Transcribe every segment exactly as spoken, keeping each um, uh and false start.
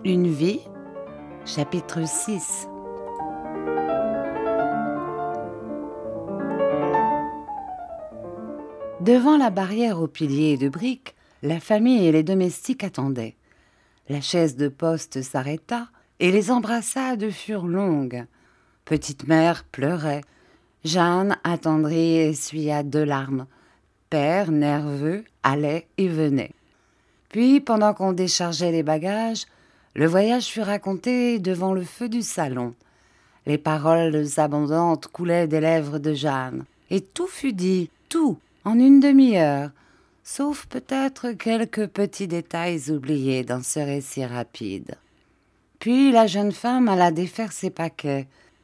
Une vie, chapitre six. Devant la barrière aux piliers de briques, la famille et les domestiques attendaient. La chaise de poste s'arrêta et les embrassades furent longues. Petite mère pleurait. Jeanne, attendrie, essuya deux larmes. Père, nerveux, allait et venait. Puis, pendant qu'on déchargeait les bagages, le voyage fut raconté devant le feu du salon. Les paroles abondantes coulaient des lèvres de Jeanne, et tout fut dit, tout, en une demi-heure, sauf peut-être quelques petits détails oubliés dans ce récit rapide. Puis la jeune femme alla défaire ses paquets.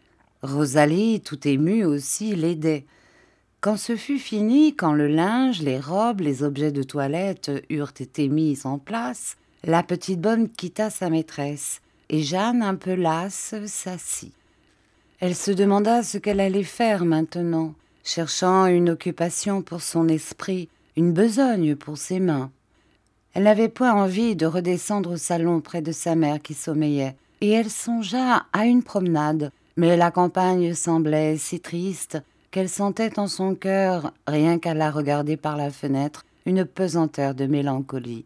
Rosalie, tout émue aussi, l'aidait. Quand ce fut fini, quand le linge, les robes, les objets de toilette eurent été mis en place, la petite bonne quitta sa maîtresse, et Jeanne, un peu lasse, s'assit. Elle se demanda ce qu'elle allait faire maintenant, cherchant une occupation pour son esprit, une besogne pour ses mains. Elle n'avait point envie de redescendre au salon près de sa mère qui sommeillait, et elle songea à une promenade, mais la campagne semblait si triste qu'elle sentait en son cœur, rien qu'à la regarder par la fenêtre, une pesanteur de mélancolie.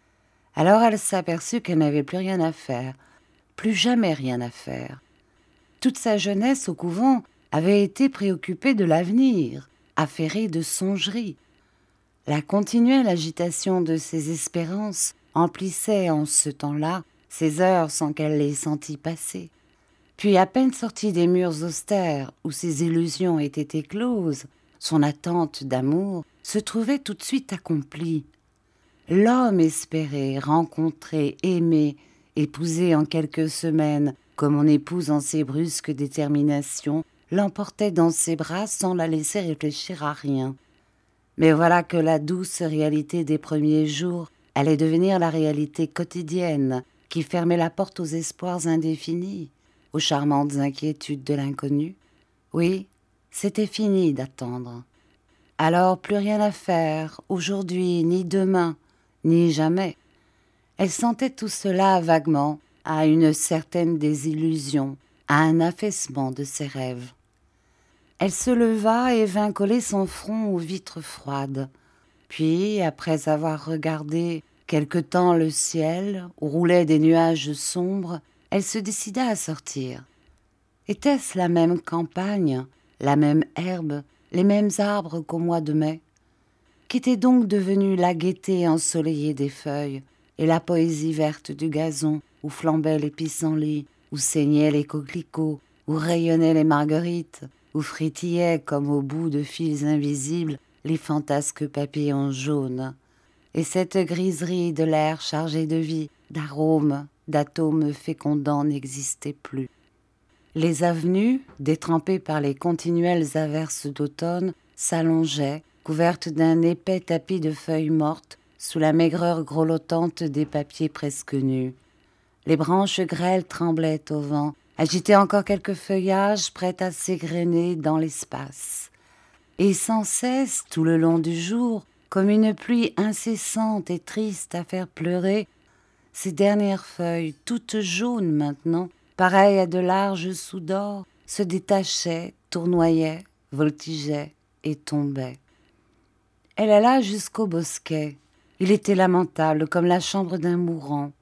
Alors elle s'aperçut qu'elle n'avait plus rien à faire, plus jamais rien à faire. Toute sa jeunesse au couvent avait été préoccupée de l'avenir, affairée de songeries. La continuelle agitation de ses espérances emplissait en ce temps-là ses heures sans qu'elle les sentît passer. Puis, à peine sortie des murs austères où ses illusions étaient écloses, son attente d'amour se trouvait tout de suite accomplie. L'homme espéré, rencontré, aimé, épousé en quelques semaines, comme on épouse en ses brusques déterminations, l'emportait dans ses bras sans la laisser réfléchir à rien. Mais voilà que la douce réalité des premiers jours allait devenir la réalité quotidienne qui fermait la porte aux espoirs indéfinis, aux charmantes inquiétudes de l'inconnu. Oui, c'était fini d'attendre. Alors plus rien à faire, aujourd'hui, ni demain, ni jamais. Elle sentait tout cela vaguement, à une certaine désillusion, à un affaissement de ses rêves. Elle se leva et vint coller son front aux vitres froides. Puis, après avoir regardé quelque temps le ciel, où roulaient des nuages sombres, elle se décida à sortir. Était-ce la même campagne, la même herbe, les mêmes arbres qu'au mois de mai? Qu'était donc devenue la gaieté ensoleillée des feuilles et la poésie verte du gazon où flambaient les pissenlits, où saignaient les coquelicots, où rayonnaient les marguerites, où fritillaient comme au bout de fils invisibles les fantasques papillons jaunes? Et cette griserie de l'air chargé de vie, d'arômes, d'atomes fécondants n'existait plus. Les avenues, détrempées par les continuelles averses d'automne, s'allongeaient, couvertes d'un épais tapis de feuilles mortes, sous la maigreur grelottante des papiers presque nus. Les branches grêles tremblaient au vent, agitaient encore quelques feuillages prêts à s'égrener dans l'espace. Et sans cesse, tout le long du jour, comme une pluie incessante et triste à faire pleurer, ces dernières feuilles, toutes jaunes maintenant, pareilles à de larges sous d'or, se détachaient, tournoyaient, voltigeaient et tombaient. Elle alla jusqu'au bosquet. Il était lamentable, comme la chambre d'un mourant.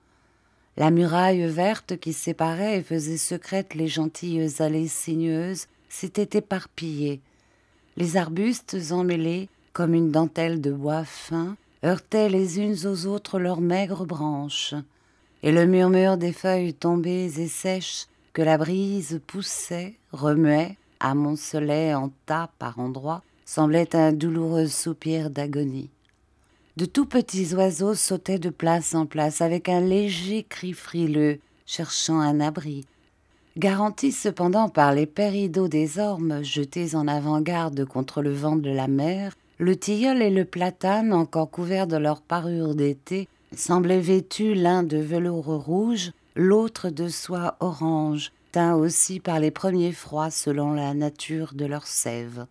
La muraille verte qui séparait et faisait secrètes les gentilles allées sinueuses s'était éparpillée. Les arbustes emmêlés, comme une dentelle de bois fin, heurtaient les unes aux autres leurs maigres branches, et le murmure des feuilles tombées et sèches que la brise poussait, remuait, amoncelait en tas par endroits, semblait un douloureux soupir d'agonie. De tout petits oiseaux sautaient de place en place avec un léger cri frileux, cherchant un abri. Garantis cependant par les péridots des ormes jetés en avant-garde contre le vent de la mer, le tilleul et le platane, encore couverts de leur parure d'été, semblaient vêtus l'un de velours rouge, l'autre de soie orange, teints aussi par les premiers froids selon la nature de leur sève.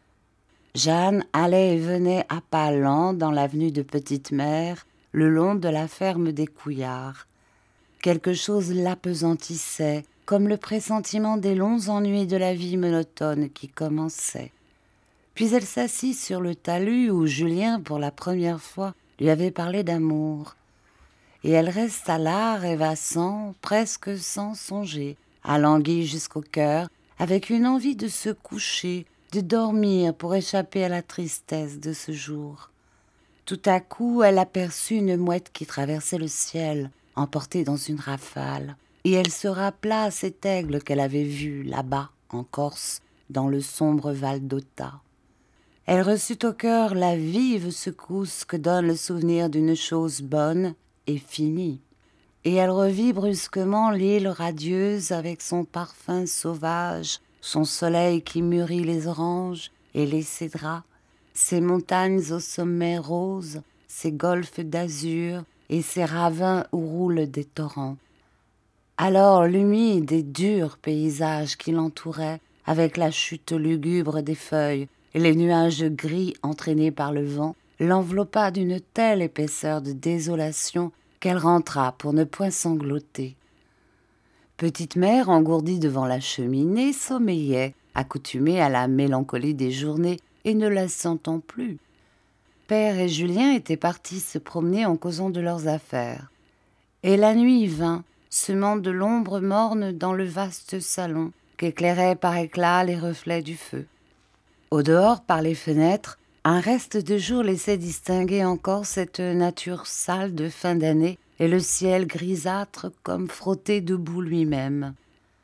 Jeanne allait et venait à pas lents dans l'avenue de Petite-Mère, le long de la ferme des Couillards. Quelque chose l'appesantissait, comme le pressentiment des longs ennuis de la vie monotone qui commençait. Puis elle s'assit sur le talus où Julien, pour la première fois, lui avait parlé d'amour. Et elle resta là, rêvassant, presque sans songer, alanguie jusqu'au cœur, avec une envie de se coucher, de dormir pour échapper à la tristesse de ce jour. Tout à coup, elle aperçut une mouette qui traversait le ciel, emportée dans une rafale, et elle se rappela cet aigle qu'elle avait vu là-bas, en Corse, dans le sombre Val d'Ota. Elle reçut au cœur la vive secousse que donne le souvenir d'une chose bonne et finie. Et elle revit brusquement l'île radieuse avec son parfum sauvage, son soleil qui mûrit les oranges et les cédrats, ses montagnes au sommet rose, ses golfes d'azur et ses ravins où roulent des torrents. Alors l'humide et dur paysage qui l'entourait, avec la chute lugubre des feuilles et les nuages gris entraînés par le vent, l'enveloppa d'une telle épaisseur de désolation qu'elle rentra pour ne point sangloter. Petite mère, engourdie devant la cheminée, sommeillait, accoutumée à la mélancolie des journées et ne la sentant plus. Père et Julien étaient partis se promener en causant de leurs affaires. Et la nuit vint, semant de l'ombre morne dans le vaste salon, qu'éclairaient par éclats les reflets du feu. Au dehors, par les fenêtres, un reste de jour laissait distinguer encore cette nature sale de fin d'année et le ciel grisâtre comme frotté de boue lui-même.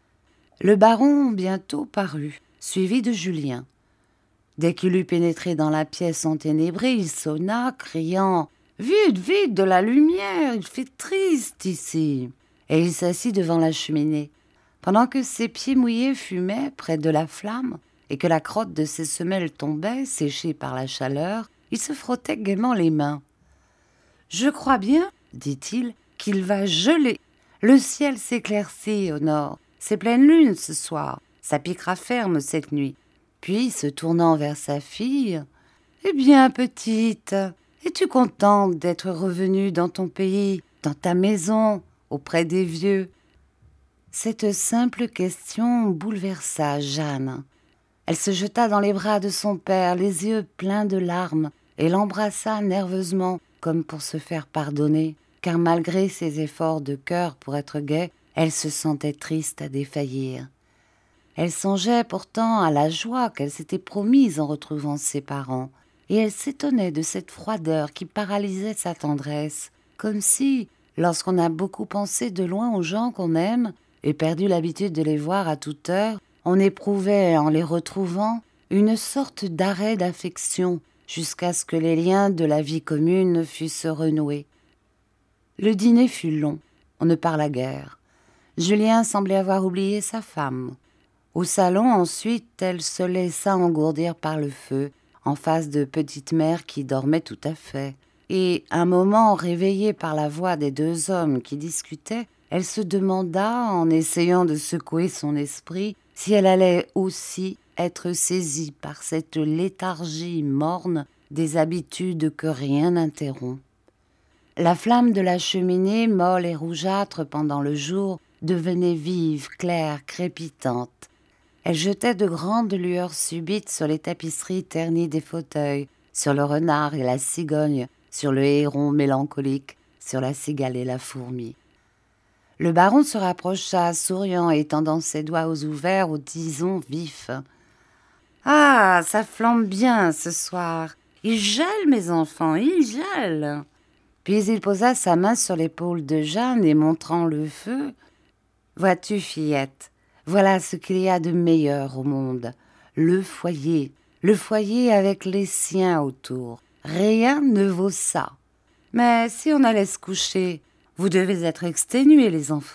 Le baron bientôt parut, suivi de Julien. Dès qu'il eut pénétré dans la pièce enténébrée, il sonna, criant « Vite, vite, de la lumière, il fait triste ici !» Et il s'assit devant la cheminée. Pendant que ses pieds mouillés fumaient près de la flamme et que la crotte de ses semelles tombait, séchée par la chaleur, il se frottait gaiement les mains. « Je crois bien, dit-il, qu'il va geler. Le ciel s'éclaircit au nord. C'est pleine lune ce soir. Ça piquera ferme cette nuit. » Puis, se tournant vers sa fille, « Eh bien, petite, es-tu contente d'être revenue dans ton pays, dans ta maison, auprès des vieux ?» Cette simple question bouleversa Jeanne. Elle se jeta dans les bras de son père, les yeux pleins de larmes, et l'embrassa nerveusement, comme pour se faire pardonner, car malgré ses efforts de cœur pour être gaie, elle se sentait triste à défaillir. Elle songeait pourtant à la joie qu'elle s'était promise en retrouvant ses parents, et elle s'étonnait de cette froideur qui paralysait sa tendresse, comme si, lorsqu'on a beaucoup pensé de loin aux gens qu'on aime, et perdu l'habitude de les voir à toute heure, on éprouvait, en les retrouvant, une sorte d'arrêt d'affection, jusqu'à ce que les liens de la vie commune fussent renoués. Le dîner fut long, on ne parla guère. Julien semblait avoir oublié sa femme. Au salon, ensuite, elle se laissa engourdir par le feu, en face de petite mère qui dormait tout à fait. Et, un moment réveillée par la voix des deux hommes qui discutaient, elle se demanda, en essayant de secouer son esprit, si elle allait aussi être saisie par cette léthargie morne des habitudes que rien n'interrompt. La flamme de la cheminée, molle et rougeâtre pendant le jour, devenait vive, claire, crépitante. Elle jetait de grandes lueurs subites sur les tapisseries ternies des fauteuils, sur le renard et la cigogne, sur le héron mélancolique, sur la cigale et la fourmi. Le baron se rapprocha, souriant et tendant ses doigts aux ouverts aux tisons vifs. « Ah, ça flambe bien ce soir. Il gèle, mes enfants, il gèle !» Puis il posa sa main sur l'épaule de Jeanne et montrant le feu. « Vois-tu, fillette, voilà ce qu'il y a de meilleur au monde. Le foyer, le foyer avec les siens autour. Rien ne vaut ça. Mais si on allait se coucher, vous devez être exténués, les enfants. »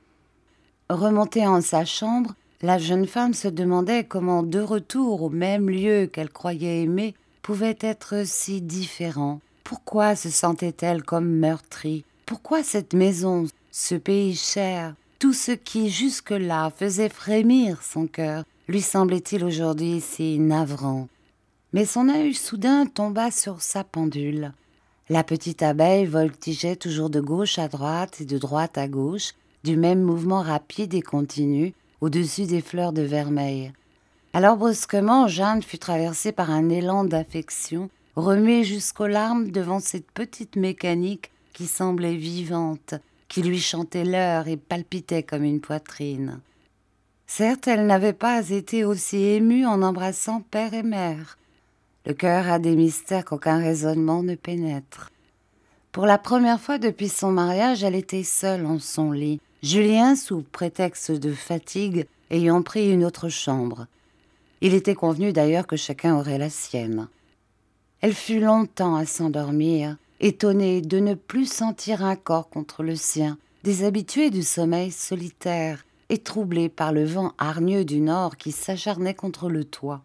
Remontée en sa chambre, la jeune femme se demandait comment deux retours au même lieu qu'elle croyait aimer pouvaient être si différents. Pourquoi se sentait-elle comme meurtrie? Pourquoi cette maison, ce pays cher, tout ce qui jusque-là faisait frémir son cœur, lui semblait-il aujourd'hui si navrant? Mais son œil soudain tomba sur sa pendule. La petite abeille voltigeait toujours de gauche à droite et de droite à gauche, du même mouvement rapide et continu, au-dessus des fleurs de vermeil. Alors brusquement, Jeanne fut traversée par un élan d'affection, remuée jusqu'aux larmes devant cette petite mécanique qui semblait vivante, qui lui chantait l'heure et palpitait comme une poitrine. Certes, elle n'avait pas été aussi émue en embrassant père et mère. Le cœur a des mystères qu'aucun raisonnement ne pénètre. Pour la première fois depuis son mariage, elle était seule en son lit, Julien, sous prétexte de fatigue, ayant pris une autre chambre. Il était convenu d'ailleurs que chacun aurait la sienne. Elle fut longtemps à s'endormir, étonnée de ne plus sentir un corps contre le sien, déshabituée du sommeil solitaire et troublée par le vent hargneux du nord qui s'acharnait contre le toit.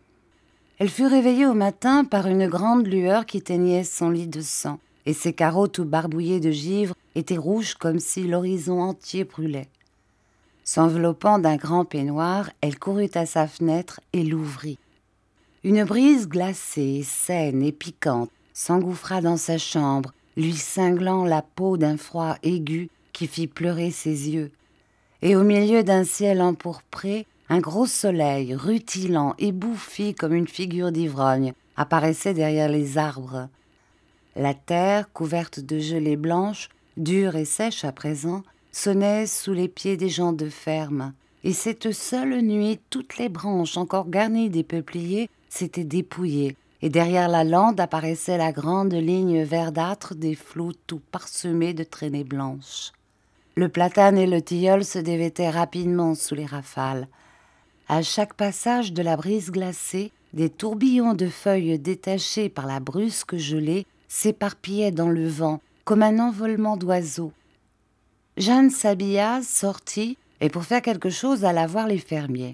Elle fut réveillée au matin par une grande lueur qui teignait son lit de sang, et ses carreaux tout barbouillés de givre étaient rouges comme si l'horizon entier brûlait. S'enveloppant d'un grand peignoir, elle courut à sa fenêtre et l'ouvrit. Une brise glacée, saine et piquante s'engouffra dans sa chambre, lui cinglant la peau d'un froid aigu qui fit pleurer ses yeux. Et au milieu d'un ciel empourpré, un gros soleil, rutilant et bouffi comme une figure d'ivrogne, apparaissait derrière les arbres. La terre, couverte de gelée blanche, dure et sèche à présent, sonnait sous les pieds des gens de ferme, et cette seule nuit, toutes les branches encore garnies des peupliers s'étaient dépouillées, et derrière la lande apparaissait la grande ligne verdâtre des flots tout parsemés de traînées blanches. Le platane et le tilleul se dévêtaient rapidement sous les rafales. À chaque passage de la brise glacée, des tourbillons de feuilles détachées par la brusque gelée s'éparpillaient dans le vent comme un envolement d'oiseaux. Jeanne s'habilla, sortit, et pour faire quelque chose alla voir les fermiers.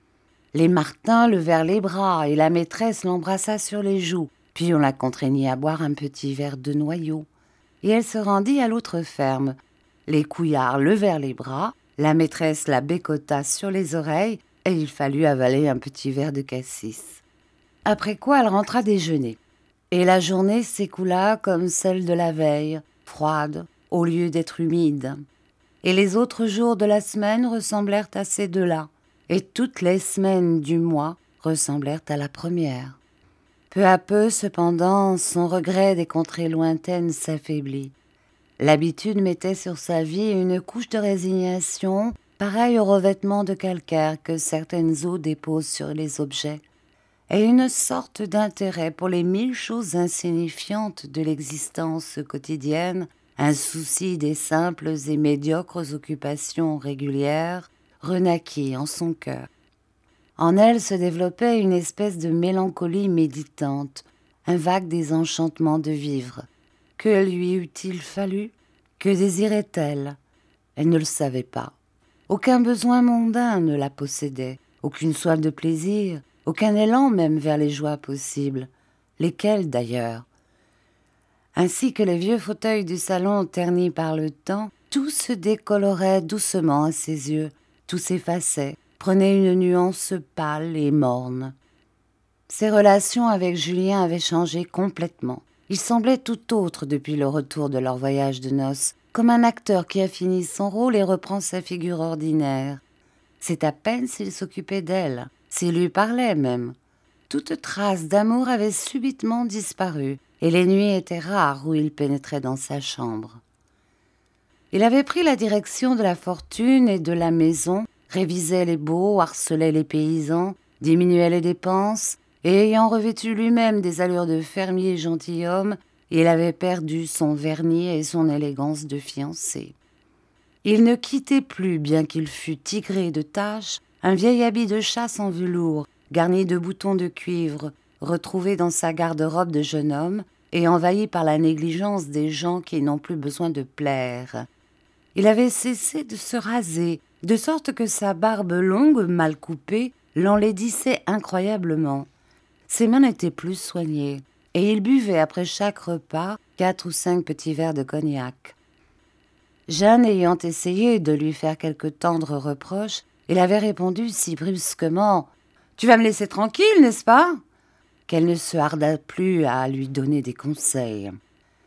Les Martin levèrent les bras et la maîtresse l'embrassa sur les joues, puis on la contraignit à boire un petit verre de noyau. Et elle se rendit à l'autre ferme. Les couillards levèrent les bras, la maîtresse la bécota sur les oreilles, et il fallut avaler un petit verre de cassis. Après quoi elle rentra déjeuner. Et la journée s'écoula comme celle de la veille, froide, au lieu d'être humide. Et les autres jours de la semaine ressemblèrent à ces deux-là, et toutes les semaines du mois ressemblèrent à la première. Peu à peu, cependant, son regret des contrées lointaines s'affaiblit. L'habitude mettait sur sa vie une couche de résignation, pareille au revêtement de calcaire que certaines eaux déposent sur les objets, et une sorte d'intérêt pour les mille choses insignifiantes de l'existence quotidienne, un souci des simples et médiocres occupations régulières, renaquit en son cœur. En elle se développait une espèce de mélancolie méditante, un vague désenchantement de vivre. Que lui eût-il fallu? Que désirait-elle? Elle ne le savait pas. Aucun besoin mondain ne la possédait, aucune soif de plaisir, aucun élan même vers les joies possibles. Lesquelles d'ailleurs? Ainsi que les vieux fauteuils du salon ternis par le temps, tout se décolorait doucement à ses yeux, tout s'effaçait, prenait une nuance pâle et morne. Ses relations avec Julien avaient changé complètement. Il semblait tout autre depuis le retour de leur voyage de noces, comme un acteur qui a fini son rôle et reprend sa figure ordinaire. C'est à peine s'il s'occupait d'elle, s'il lui parlait même. Toute trace d'amour avait subitement disparu, et les nuits étaient rares où il pénétrait dans sa chambre. Il avait pris la direction de la fortune et de la maison, révisait les baux, harcelait les paysans, diminuait les dépenses, et ayant revêtu lui-même des allures de fermier gentilhomme, il avait perdu son vernis et son élégance de fiancé. Il ne quittait plus, bien qu'il fût tigré de taches, un vieil habit de chasse en velours, garni de boutons de cuivre, retrouvé dans sa garde-robe de jeune homme et envahi par la négligence des gens qui n'ont plus besoin de plaire. Il avait cessé de se raser, de sorte que sa barbe longue, mal coupée, l'enlaidissait incroyablement. Ses mains n'étaient plus soignées, et il buvait après chaque repas quatre ou cinq petits verres de cognac. Jeanne ayant essayé de lui faire quelques tendres reproches, il avait répondu si brusquement « Tu vas me laisser tranquille, n'est-ce pas ?» qu'elle ne se harda plus à lui donner des conseils.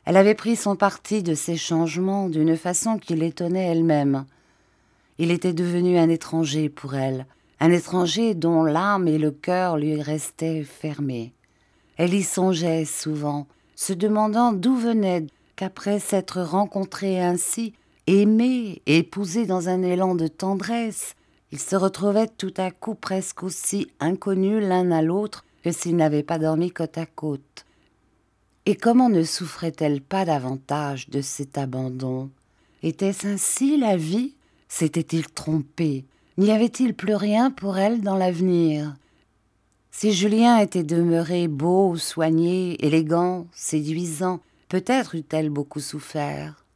Elle avait pris son parti de ces changements d'une façon qui l'étonnait elle-même. Il était devenu un étranger pour elle, un étranger dont l'âme et le cœur lui restaient fermés. Elle y songeait souvent, se demandant d'où venait qu'après s'être rencontrés ainsi, aimés, épousés dans un élan de tendresse, ils se retrouvaient tout à coup presque aussi inconnus l'un à l'autre que s'ils n'avaient pas dormi côte à côte. Et comment ne souffrait-elle pas davantage de cet abandon? Était-ce ainsi la vie? S'était-il trompé? N'y avait-il plus rien pour elle dans l'avenir? Si Julien était demeuré beau, soigné, élégant, séduisant, peut-être eût-elle beaucoup souffert.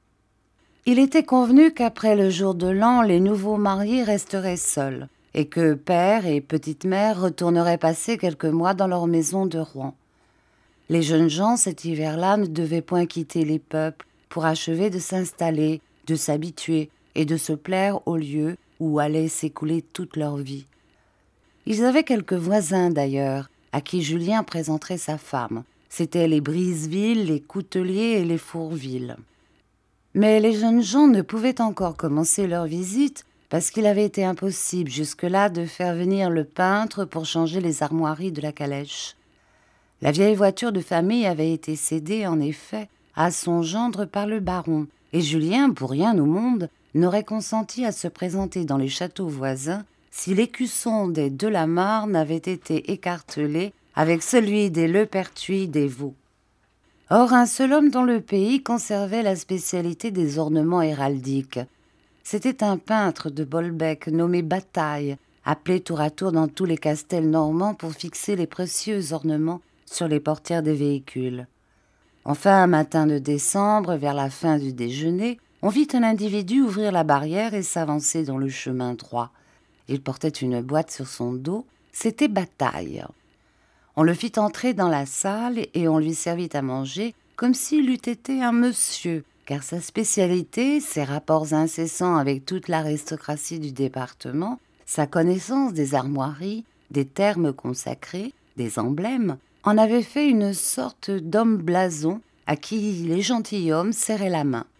Il était convenu qu'après le jour de l'an, les nouveaux mariés resteraient seuls, et que père et petite-mère retourneraient passer quelques mois dans leur maison de Rouen. Les jeunes gens, cet hiver-là, ne devaient point quitter les peuples pour achever de s'installer, de s'habituer et de se plaire au lieu où allait s'écouler toute leur vie. Ils avaient quelques voisins d'ailleurs, à qui Julien présenterait sa femme. C'étaient les Briseville, les Coutelier et les Fourville. Mais les jeunes gens ne pouvaient encore commencer leur visite parce qu'il avait été impossible jusque-là de faire venir le peintre pour changer les armoiries de la calèche. La vieille voiture de famille avait été cédée, en effet, à son gendre par le baron, et Julien, pour rien au monde, n'aurait consenti à se présenter dans les châteaux voisins si l'écusson des Delamarre n'avait été écartelé avec celui des Lepertuis des Vaux. Or, un seul homme dans le pays conservait la spécialité des ornements héraldiques. C'était un peintre de Bolbec nommé Bataille, appelé tour à tour dans tous les castels normands pour fixer les précieux ornements sur les portières des véhicules. Enfin, un matin de décembre, vers la fin du déjeuner, on vit un individu ouvrir la barrière et s'avancer dans le chemin droit. Il portait une boîte sur son dos, c'était Bataille. On le fit entrer dans la salle et on lui servit à manger comme s'il eût été un monsieur, car sa spécialité, ses rapports incessants avec toute l'aristocratie du département, sa connaissance des armoiries, des termes consacrés, des emblèmes, en avait fait une sorte d'homme blason à qui les gentilshommes serraient la main.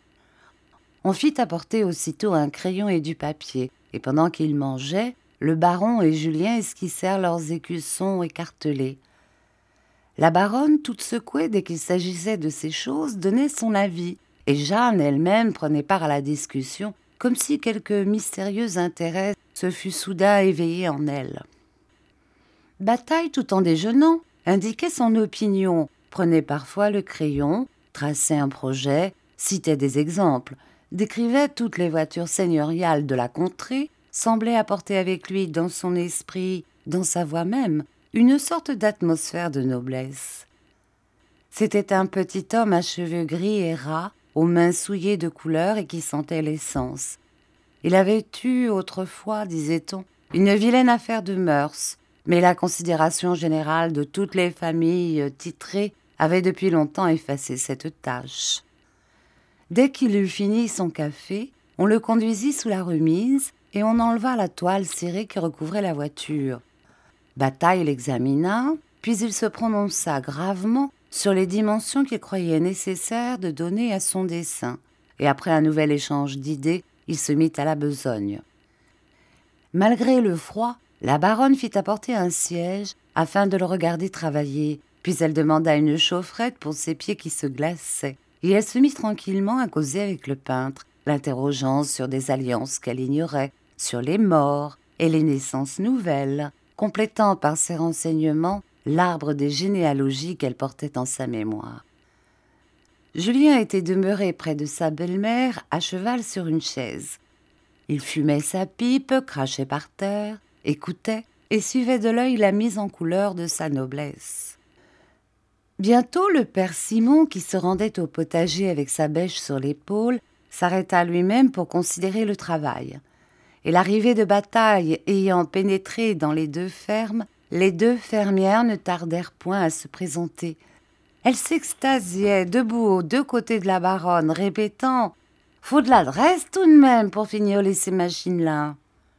On fit apporter aussitôt un crayon et du papier, et pendant qu'ils mangeaient, le baron et Julien esquissèrent leurs écussons écartelés. La baronne, toute secouée dès qu'il s'agissait de ces choses, donnait son avis, et Jeanne elle-même prenait part à la discussion, comme si quelque mystérieux intérêt se fût soudain éveillé en elle. Bataille, tout en déjeunant, indiquait son opinion, prenait parfois le crayon, traçait un projet, citait des exemples, décrivait toutes les voitures seigneuriales de la contrée, semblait apporter avec lui dans son esprit, dans sa voix même, une sorte d'atmosphère de noblesse. C'était un petit homme à cheveux gris et ras, aux mains souillées de couleur et qui sentait l'essence. Il avait eu autrefois, disait-on, une vilaine affaire de mœurs, mais la considération générale de toutes les familles titrées avait depuis longtemps effacé cette tâche. Dès qu'il eut fini son café, on le conduisit sous la remise et on enleva la toile cirée qui recouvrait la voiture. Bataille l'examina, puis il se prononça gravement sur les dimensions qu'il croyait nécessaire de donner à son dessin, et après un nouvel échange d'idées, il se mit à la besogne. Malgré le froid, la baronne fit apporter un siège afin de le regarder travailler, puis elle demanda une chaufferette pour ses pieds qui se glaçaient, et elle se mit tranquillement à causer avec le peintre, l'interrogeant sur des alliances qu'elle ignorait, sur les morts et les naissances nouvelles, complétant par ses renseignements l'arbre des généalogies qu'elle portait en sa mémoire. Julien était demeuré près de sa belle-mère, à cheval sur une chaise. Il fumait sa pipe, crachait par terre, écoutait et suivait de l'œil la mise en couleur de sa noblesse. Bientôt, le père Simon, qui se rendait au potager avec sa bêche sur l'épaule, s'arrêta lui-même pour considérer le travail. Et l'arrivée de Bataille ayant pénétré dans les deux fermes, les deux fermières ne tardèrent point à se présenter. Elles s'extasiaient debout aux deux côtés de la baronne, répétant « Faut de l'adresse tout de même pour fignoler ces machines-là !»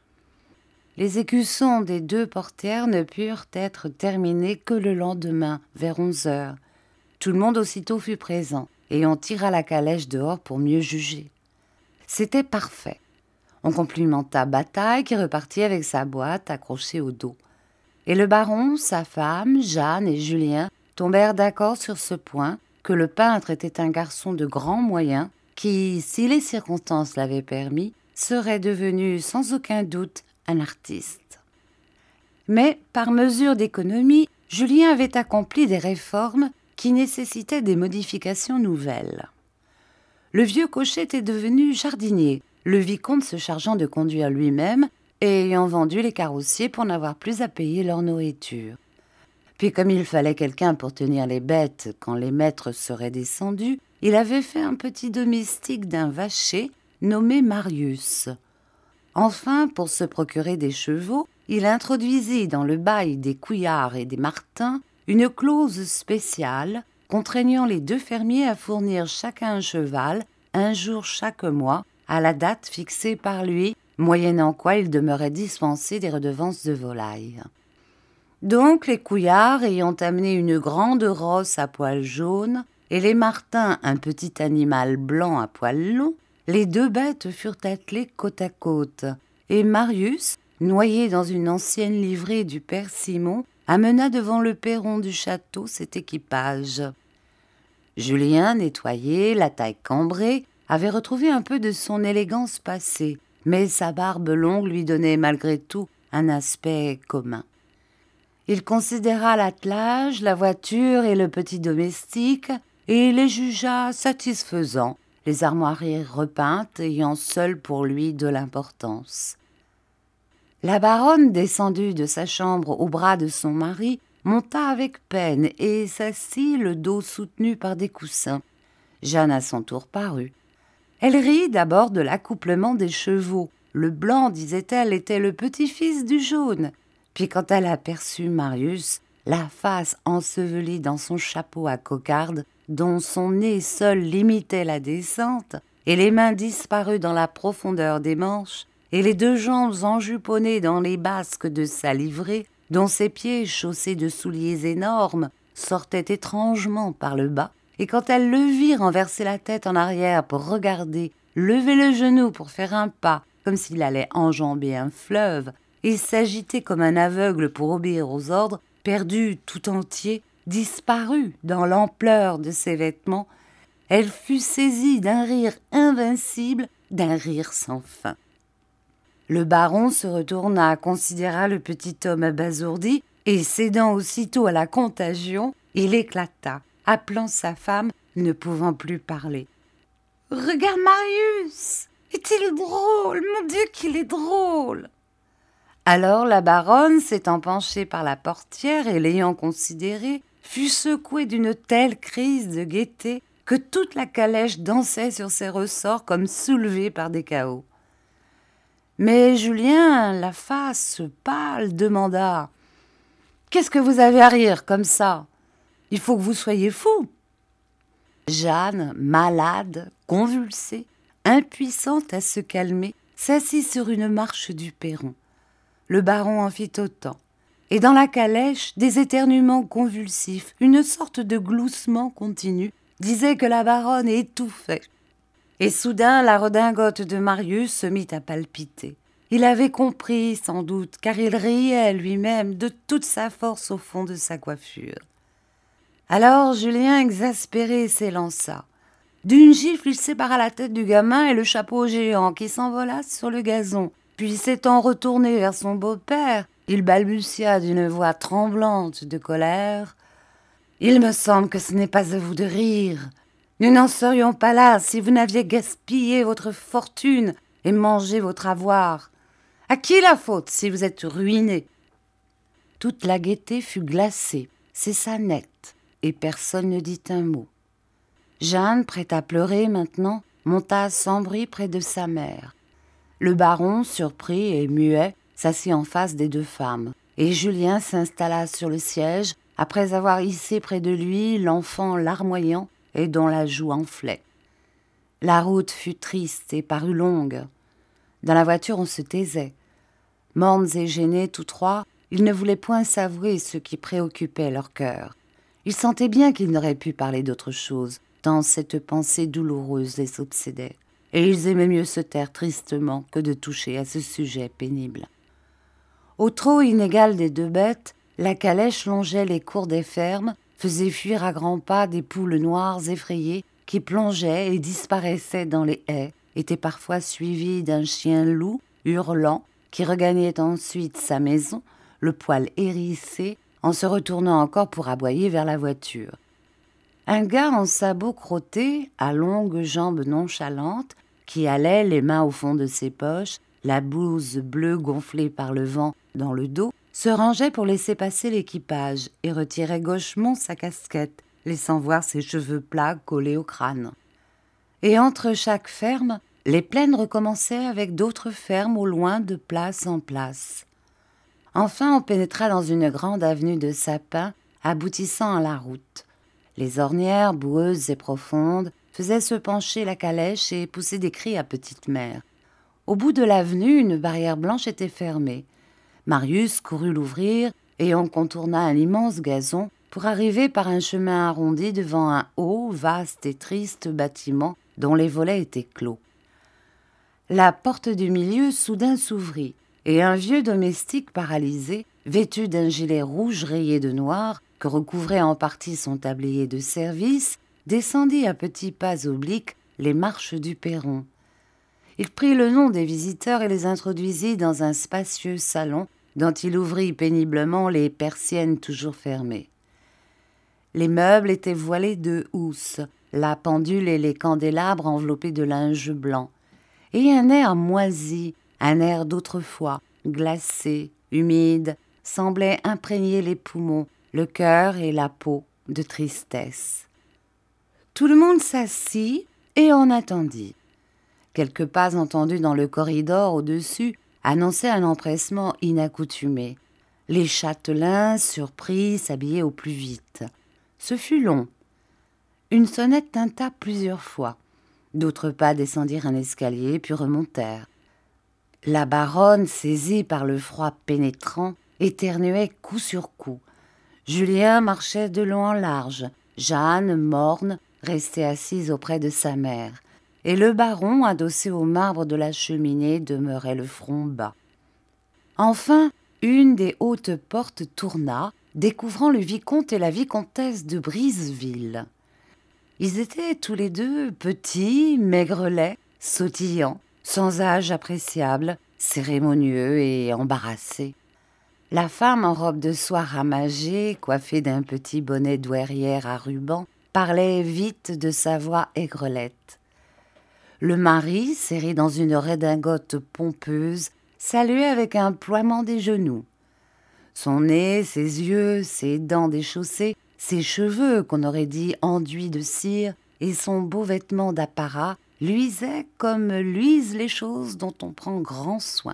Les écussons des deux portières ne purent être terminés que le lendemain, vers onze heures. Tout le monde aussitôt fut présent. et on tira la calèche dehors pour mieux juger. C'était parfait. On complimenta Bataille qui repartit avec sa boîte accrochée au dos. Et le baron, sa femme, Jeanne et Julien tombèrent d'accord sur ce point que le peintre était un garçon de grands moyens qui, si les circonstances l'avaient permis, serait devenu sans aucun doute un artiste. Mais, par mesure d'économie, Julien avait accompli des réformes qui nécessitaient des modifications nouvelles. Le vieux cocher était devenu jardinier, le vicomte se chargeant de conduire lui-même et ayant vendu les carrossiers pour n'avoir plus à payer leur nourriture. Puis comme il fallait quelqu'un pour tenir les bêtes quand les maîtres seraient descendus, il avait fait un petit domestique d'un vacher nommé Marius. Enfin, pour se procurer des chevaux, il introduisit dans le bail des Couillards et des Martins une clause spéciale contraignant les deux fermiers à fournir chacun un cheval un jour chaque mois à la date fixée par lui, moyennant quoi il demeurait dispensé des redevances de volailles. Donc les Couillards ayant amené une grande rosse à poils jaunes et les Martins un petit animal blanc à poils longs, les deux bêtes furent attelées côte à côte, et Marius, noyé dans une ancienne livrée du père Simon, amena devant le perron du château cet équipage. Julien, nettoyé, la taille cambrée, avait retrouvé un peu de son élégance passée, mais sa barbe longue lui donnait malgré tout un aspect commun. Il considéra l'attelage, la voiture et le petit domestique, et les jugea satisfaisants, les armoiries repeintes ayant seules pour lui de l'importance. La baronne, descendue de sa chambre au bras de son mari, monta avec peine et s'assit le dos soutenu par des coussins. Jeanne à son tour parut. Elle rit d'abord de l'accouplement des chevaux. Le blanc, disait-elle, était le petit-fils du jaune. Puis quand elle aperçut Marius, la face ensevelie dans son chapeau à cocarde, dont son nez seul limitait la descente, et les mains disparues dans la profondeur des manches, et les deux jambes enjuponnées dans les basques de sa livrée, dont ses pieds, chaussés de souliers énormes, sortaient étrangement par le bas, et quand elle le vit renverser la tête en arrière pour regarder, lever le genou pour faire un pas, comme s'il allait enjamber un fleuve, et s'agiter comme un aveugle pour obéir aux ordres, perdu tout entier, disparu dans l'ampleur de ses vêtements, elle fut saisie d'un rire invincible, d'un rire sans fin. Le baron se retourna, considéra le petit homme abasourdi, et cédant aussitôt à la contagion, il éclata, appelant sa femme, ne pouvant plus parler. « Regarde Marius! Est-il drôle? Mon Dieu qu'il est drôle !» Alors la baronne, s'étant penchée par la portière et l'ayant considéré, fut secouée d'une telle crise de gaieté que toute la calèche dansait sur ses ressorts comme soulevée par des cahots. Mais Julien, la face pâle, demanda « Qu'est-ce que vous avez à rire comme ça? Il faut que vous soyez fou !» Jeanne, malade, convulsée, impuissante à se calmer, s'assit sur une marche du perron. Le baron en fit autant. Et dans la calèche, des éternuements convulsifs, une sorte de gloussement continu, disaient que la baronne étouffait. Et soudain, la redingote de Marius se mit à palpiter. Il avait compris, sans doute, car il riait lui-même de toute sa force au fond de sa coiffure. Alors Julien, exaspéré, s'élança. D'une gifle, il sépara la tête du gamin et le chapeau géant qui s'envola sur le gazon. Puis, s'étant retourné vers son beau-père, il balbutia d'une voix tremblante de colère. « Il me semble que ce n'est pas à vous de rire. Nous n'en serions pas là si vous n'aviez gaspillé votre fortune et mangé votre avoir. À qui la faute si vous êtes ruiné ?» Toute la gaieté fut glacée, cessa net, et personne ne dit un mot. Jeanne, prête à pleurer maintenant, monta sans bruit près de sa mère. Le baron, surpris et muet, s'assit en face des deux femmes, et Julien s'installa sur le siège, après avoir hissé près de lui l'enfant larmoyant et dont la joue enflait. La route fut triste et parut longue. Dans la voiture, on se taisait. Mornes et gênés tous trois, ils ne voulaient point s'avouer ce qui préoccupait leur cœur. Ils sentaient bien qu'ils n'auraient pu parler d'autre chose, tant cette pensée douloureuse les obsédait, et ils aimaient mieux se taire tristement que de toucher à ce sujet pénible. Au trot inégal des deux bêtes, la calèche longeait les cours des fermes, faisait fuir à grands pas des poules noires effrayées qui plongeaient et disparaissaient dans les haies, était parfois suivies d'un chien loup, hurlant, qui regagnait ensuite sa maison, le poil hérissé, en se retournant encore pour aboyer vers la voiture. Un gars en sabots crottés, à longues jambes nonchalantes, qui allait, les mains au fond de ses poches, la blouse bleue gonflée par le vent dans le dos, se rangeait pour laisser passer l'équipage et retirait gauchement sa casquette, laissant voir ses cheveux plats collés au crâne. Et entre chaque ferme, les plaines recommençaient avec d'autres fermes au loin de place en place. Enfin, on pénétra dans une grande avenue de sapins aboutissant à la route. Les ornières, boueuses et profondes, faisaient se pencher la calèche et pousser des cris à petite mère. Au bout de l'avenue, une barrière blanche était fermée. Marius courut l'ouvrir et on contourna un immense gazon pour arriver par un chemin arrondi devant un haut, vaste et triste bâtiment dont les volets étaient clos. La porte du milieu soudain s'ouvrit et un vieux domestique paralysé, vêtu d'un gilet rouge rayé de noir, que recouvrait en partie son tablier de service, descendit à petits pas obliques les marches du perron. Il prit le nom des visiteurs et les introduisit dans un spacieux salon dont il ouvrit péniblement les persiennes toujours fermées. Les meubles étaient voilés de housses, la pendule et les candélabres enveloppés de linge blanc, et un air moisi, un air d'autrefois, glacé, humide, semblait imprégner les poumons, le cœur et la peau de tristesse. Tout le monde s'assit et en attendit. Quelques pas entendus dans le corridor au-dessus annonçaient un empressement inaccoutumé. Les châtelains, surpris, s'habillaient au plus vite. Ce fut long. Une sonnette tinta plusieurs fois. D'autres pas descendirent un escalier, puis remontèrent. La baronne, saisie par le froid pénétrant, éternuait coup sur coup. Julien marchait de long en large. Jeanne, morne, restait assise auprès de sa mère. Et le baron, adossé au marbre de la cheminée, demeurait le front bas. Enfin, une des hautes portes tourna, découvrant le vicomte et la vicomtesse de Briseville. Ils étaient tous les deux petits, maigrelets, sautillants, sans âge appréciable, cérémonieux et embarrassés. La femme en robe de soie ramagée, coiffée d'un petit bonnet douairière à ruban, parlait vite de sa voix aigrelette. Le mari, serré dans une redingote pompeuse, saluait avec un ploiement des genoux. Son nez, ses yeux, ses dents déchaussées, ses cheveux qu'on aurait dit enduits de cire et son beau vêtement d'apparat luisaient comme luisent les choses dont on prend grand soin.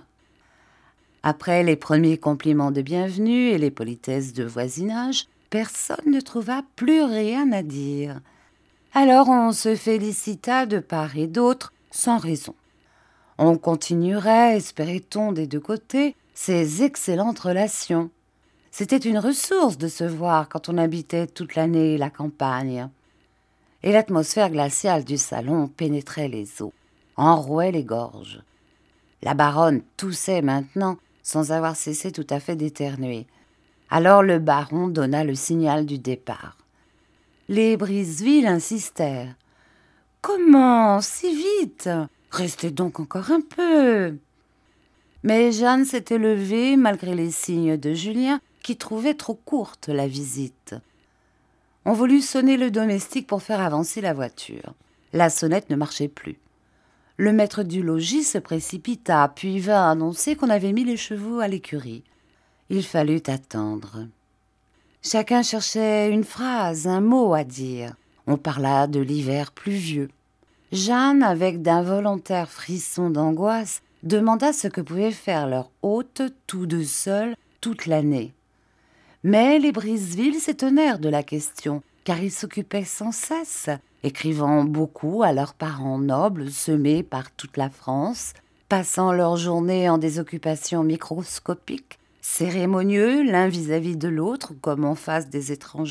Après les premiers compliments de bienvenue et les politesses de voisinage, personne ne trouva plus rien à dire. Alors on se félicita de part et d'autre, sans raison. On continuerait, espérait-on des deux côtés, ces excellentes relations. C'était une ressource de se voir quand on habitait toute l'année la campagne. Et l'atmosphère glaciale du salon pénétrait les os, enrouait les gorges. La baronne toussait maintenant, sans avoir cessé tout à fait d'éternuer. Alors le baron donna le signal du départ. Les Briseville insistèrent. « Comment, si vite? Restez donc encore un peu !» Mais Jeanne s'était levée malgré les signes de Julien, qui trouvait trop courte la visite. On voulut sonner le domestique pour faire avancer la voiture. La sonnette ne marchait plus. Le maître du logis se précipita, puis vint annoncer qu'on avait mis les chevaux à l'écurie. Il fallut attendre. Chacun cherchait une phrase, un mot à dire. On parla de l'hiver pluvieux. Jeanne, avec d'involontaires frissons d'angoisse, demanda ce que pouvait faire leur hôte, tous deux seuls, toute l'année. Mais les Briseville s'étonnèrent de la question, car ils s'occupaient sans cesse, écrivant beaucoup à leurs parents nobles semés par toute la France, passant leurs journées en des occupations microscopiques, cérémonieux l'un vis-à-vis de l'autre comme en face des étrangers,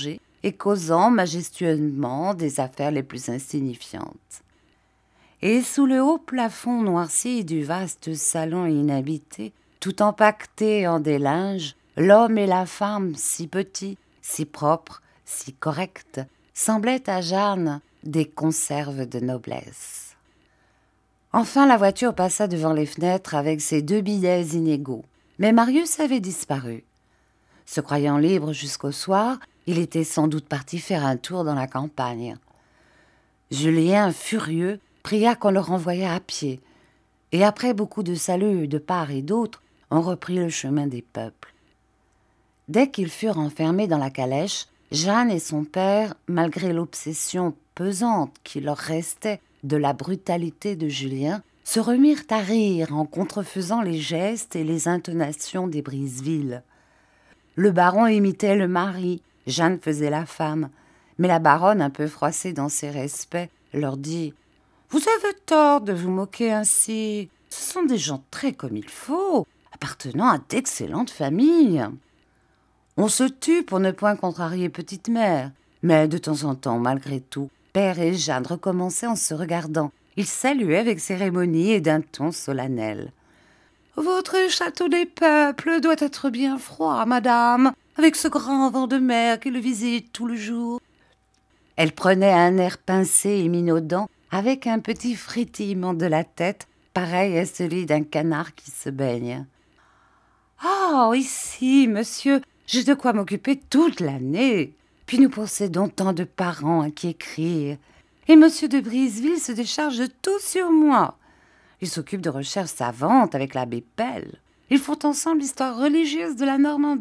et causant majestueusement des affaires les plus insignifiantes. Et sous le haut plafond noirci du vaste salon inhabité, tout empaqueté en des linges, l'homme et la femme, si petits, si propres, si corrects, semblaient à Jeanne des conserves de noblesse. Enfin, la voiture passa devant les fenêtres avec ses deux bidets inégaux, mais Marius avait disparu. Se croyant libre jusqu'au soir, il était sans doute parti faire un tour dans la campagne. Julien, furieux, pria qu'on le renvoyât à pied, et après beaucoup de saluts de part et d'autre, on reprit le chemin des peuples. Dès qu'ils furent enfermés dans la calèche, Jeanne et son père, malgré l'obsession pesante qui leur restait de la brutalité de Julien, se remirent à rire en contrefaisant les gestes et les intonations des Briseville. Le baron imitait le mari, Jeanne faisait la femme, mais la baronne, un peu froissée dans ses respects, leur dit « Vous avez tort de vous moquer ainsi. Ce sont des gens très comme il faut, appartenant à d'excellentes familles. » On se tue pour ne point contrarier petite mère, mais de temps en temps, malgré tout, père et Jeanne recommençaient en se regardant. Ils saluaient avec cérémonie et d'un ton solennel. « Votre château des peuples doit être bien froid, madame, avec ce grand vent de mer qui le visite tout le jour. » Elle prenait un air pincé et minaudant, avec un petit frétillement de la tête, pareil à celui d'un canard qui se baigne. « Ah, ici, monsieur, j'ai de quoi m'occuper toute l'année. Puis nous possédons tant de parents à qui écrire. Et monsieur de Briseville se décharge de tout sur moi. Il s'occupe de recherches savantes avec l'abbé Pell. Ils font ensemble l'histoire religieuse de la Normandie. »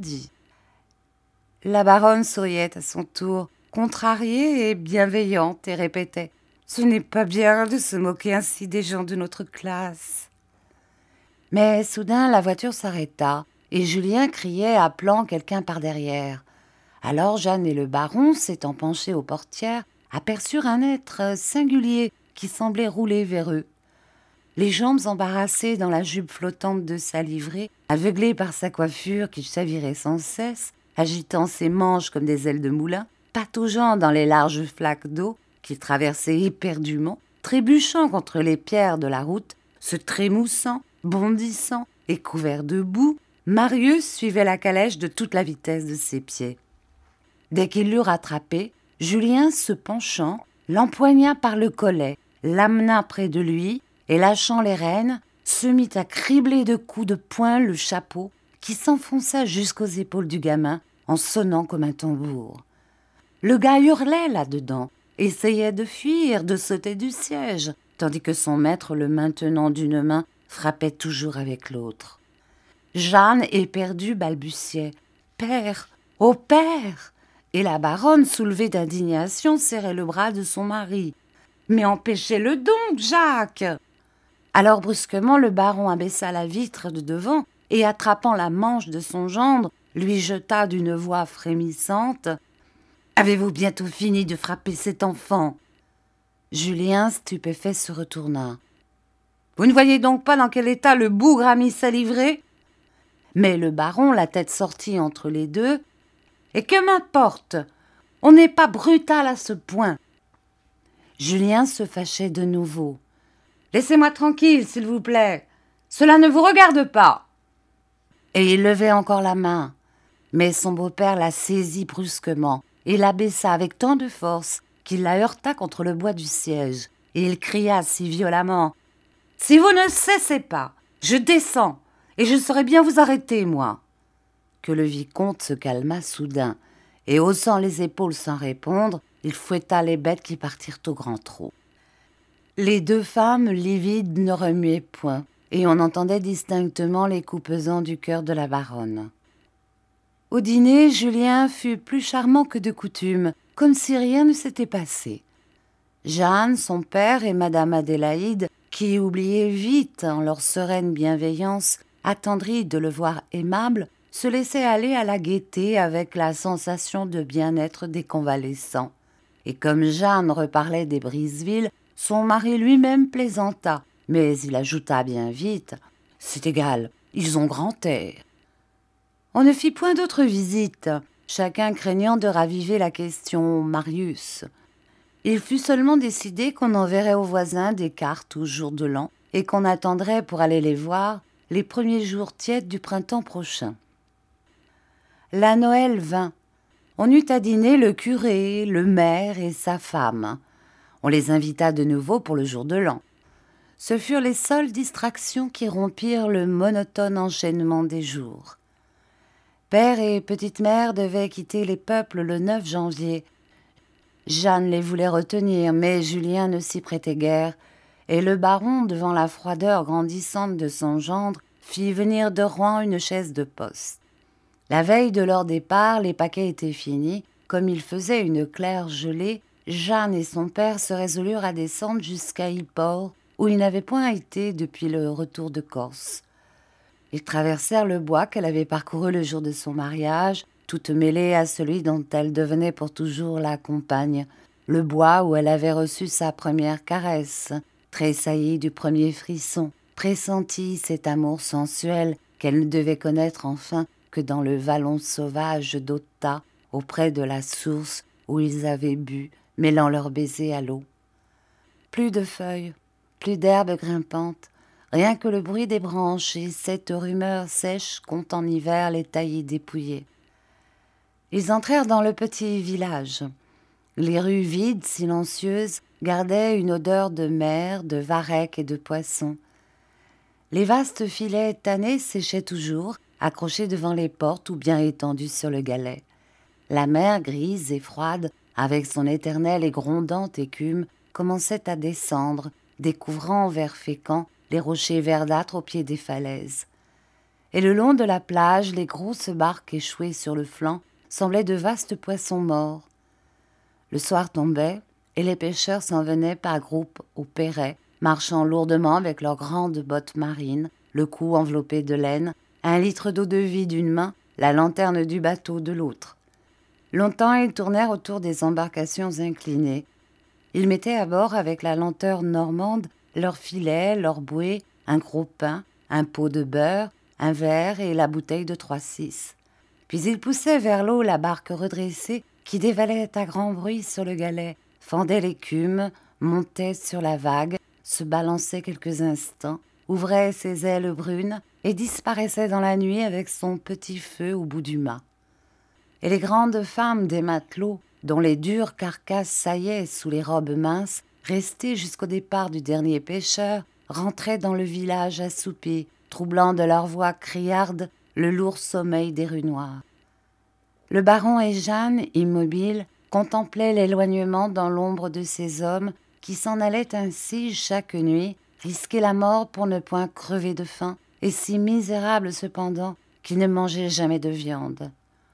La baronne souriait à son tour, contrariée et bienveillante, et répétait « Ce n'est pas bien de se moquer ainsi des gens de notre classe. » Mais soudain la voiture s'arrêta, et Julien criait appelant quelqu'un par derrière. Alors Jeanne et le baron, s'étant penchés aux portières, aperçurent un être singulier qui semblait rouler vers eux. Les jambes embarrassées dans la jupe flottante de sa livrée, aveuglé par sa coiffure qui chavirait sans cesse, agitant ses manches comme des ailes de moulin, pataugeant dans les larges flaques d'eau qu'il traversait éperdument, trébuchant contre les pierres de la route, se trémoussant, bondissant et couvert de boue, Marius suivait la calèche de toute la vitesse de ses pieds. Dès qu'il l'eut rattrapé, Julien, se penchant, l'empoigna par le collet, l'amena près de lui, et lâchant les rênes, se mit à cribler de coups de poing le chapeau qui s'enfonça jusqu'aux épaules du gamin en sonnant comme un tambour. Le gars hurlait là-dedans, essayait de fuir, de sauter du siège, tandis que son maître, le maintenant d'une main, frappait toujours avec l'autre. Jeanne, éperdue, balbutiait « Père, ô père !» Et la baronne, soulevée d'indignation, serrait le bras de son mari. « Mais empêchez-le donc, Jacques !» Alors brusquement, le baron abaissa la vitre de devant et, attrapant la manche de son gendre, lui jeta d'une voix frémissante « Avez-vous bientôt fini de frapper cet enfant ?» Julien, stupéfait, se retourna. « Vous ne voyez donc pas dans quel état le bougre a mis sa livrée ?» Mais le baron, la tête sortie entre les deux, « Et que m'importe, on n'est pas brutal à ce point. » Julien se fâchait de nouveau. « Laissez-moi tranquille, s'il vous plaît. Cela ne vous regarde pas. » Et il levait encore la main. Mais son beau-père la saisit brusquement et la baissa avec tant de force qu'il la heurta contre le bois du siège. Et il cria si violemment « Si vous ne cessez pas, je descends et je saurai bien vous arrêter, moi. » que le vicomte se calma soudain, et haussant les épaules sans répondre, il fouetta les bêtes qui partirent au grand trot. Les deux femmes, livides, ne remuaient point, et on entendait distinctement les coups pesants du cœur de la baronne. Au dîner, Julien fut plus charmant que de coutume, comme si rien ne s'était passé. Jeanne, son père et madame Adélaïde, qui oubliaient vite en leur sereine bienveillance, attendris de le voir aimable, se laissaient aller à la gaieté avec la sensation de bien-être des convalescents. Et comme Jeanne reparlait des Briseville, son mari lui-même plaisanta, mais il ajouta bien vite « C'est égal, ils ont grand air. » On ne fit point d'autres visites, chacun craignant de raviver la question Marius. Il fut seulement décidé qu'on enverrait aux voisins des cartes au jour de l'an et qu'on attendrait pour aller les voir les premiers jours tièdes du printemps prochain. La Noël vint. On eut à dîner le curé, le maire et sa femme. On les invita de nouveau pour le jour de l'an. Ce furent les seules distractions qui rompirent le monotone enchaînement des jours. Père et petite-mère devaient quitter les peuples le neuf janvier. Jeanne les voulait retenir, mais Julien ne s'y prêtait guère, et le baron, devant la froideur grandissante de son gendre, fit venir de Rouen une chaise de poste. La veille de leur départ, les paquets étaient finis. Comme il faisait une claire gelée, Jeanne et son père se résolurent à descendre jusqu'à Yport, où ils n'avaient point été depuis le retour de Corse. Ils traversèrent le bois qu'elle avait parcouru le jour de son mariage, toute mêlée à celui dont elle devenait pour toujours la compagne, le bois où elle avait reçu sa première caresse, tressaillie du premier frisson, pressentit cet amour sensuel qu'elle ne devait connaître enfin que dans le vallon sauvage d'Ota, auprès de la source où ils avaient bu, mêlant leurs baisers à l'eau. Plus de feuilles, plus d'herbes grimpantes, rien que le bruit des branches et cette rumeur sèche qu'ont en hiver les taillis dépouillés. Ils entrèrent dans le petit village. Les rues vides, silencieuses, gardaient une odeur de mer, de varech et de poissons. Les vastes filets tannés séchaient toujours, accrochés devant les portes ou bien étendus sur le galet. La mer grise et froide, avec son éternelle et grondante écume, commençait à descendre, découvrant vers Fécamp les rochers verdâtres au pied des falaises. Et le long de la plage, les grosses barques échouées sur le flanc semblaient de vastes poissons morts. Le soir tombait, et les pêcheurs s'en venaient par groupes au Perret, marchant lourdement avec leurs grandes bottes marines, le cou enveloppé de laine, un litre d'eau de vie d'une main, la lanterne du bateau de l'autre. Longtemps ils tournèrent autour des embarcations inclinées. Ils mettaient à bord avec la lenteur normande leurs filets, leurs bouées, un gros pain, un pot de beurre, un verre et la bouteille de trois six. Puis ils poussaient vers l'eau la barque redressée qui dévalait à grand bruit sur le galet, fendait l'écume, montait sur la vague, se balançait quelques instants, ouvrait ses ailes brunes et disparaissait dans la nuit avec son petit feu au bout du mât. Et les grandes femmes des matelots, dont les dures carcasses saillaient sous les robes minces, restées jusqu'au départ du dernier pêcheur, rentraient dans le village assoupis, troublant de leur voix criarde le lourd sommeil des rues noires. Le baron et Jeanne, immobiles, contemplaient l'éloignement dans l'ombre de ces hommes qui s'en allaient ainsi chaque nuit, risquer la mort pour ne point crever de faim, et si misérables cependant qu'ils ne mangeaient jamais de viande.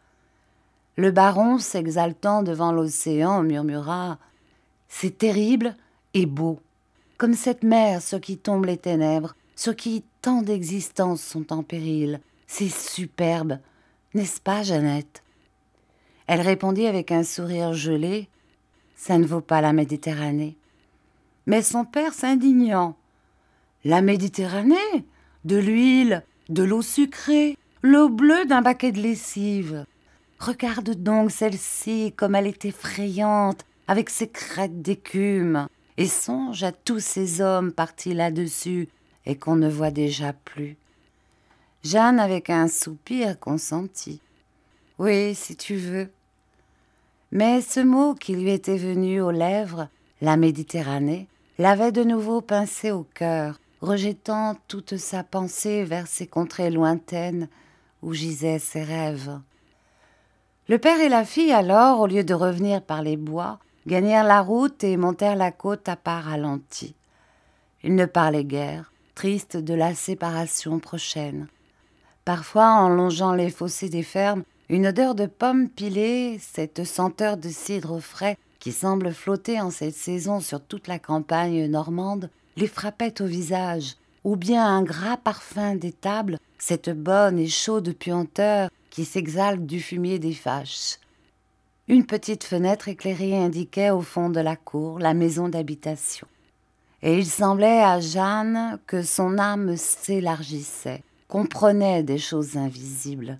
Le baron, s'exaltant devant l'océan, murmura « C'est terrible et beau, comme cette mer sur qui tombent les ténèbres, sur qui tant d'existences sont en péril. C'est superbe, n'est-ce pas, Jeannette ?» Elle répondit avec un sourire gelé « Ça ne vaut pas la Méditerranée. » Mais son père s'indignant « La Méditerranée ? De l'huile, de l'eau sucrée, l'eau bleue d'un baquet de lessive. Regarde donc celle-ci comme elle est effrayante, avec ses crêtes d'écume, et songe à tous ces hommes partis là-dessus et qu'on ne voit déjà plus. » Jeanne, avec un soupir, consentit. « Oui, si tu veux. » Mais ce mot qui lui était venu aux lèvres, la Méditerranée, l'avait de nouveau pincé au cœur, rejetant toute sa pensée vers ces contrées lointaines où gisaient ses rêves. Le père et la fille, alors, au lieu de revenir par les bois, gagnèrent la route et montèrent la côte à pas ralentis. Ils ne parlaient guère, tristes de la séparation prochaine. Parfois, en longeant les fossés des fermes, une odeur de pommes pilées, cette senteur de cidre frais qui semble flotter en cette saison sur toute la campagne normande, les frappait au visage, ou bien un gras parfum d'étable, cette bonne et chaude puanteur qui s'exhale du fumier des fâches. Une petite fenêtre éclairée indiquait au fond de la cour la maison d'habitation. Et il semblait à Jeanne que son âme s'élargissait, comprenait des choses invisibles.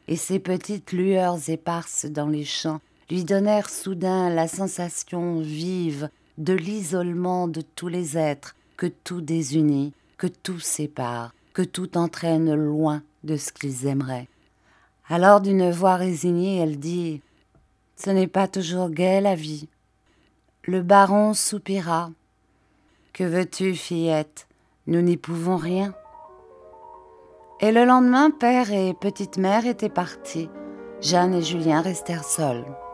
et ces petites lueurs éparses dans les champs lui donnèrent soudain la sensation vive de l'isolement de tous les êtres, que tout désunit, que tout sépare, que tout entraîne loin de ce qu'ils aimeraient. Alors d'une voix résignée, elle dit « Ce n'est pas toujours gai la vie ». Le baron soupira. « Que veux-tu, fillette, nous n'y pouvons rien ». Et le lendemain, père et petite mère étaient partis. Jeanne et Julien restèrent seuls.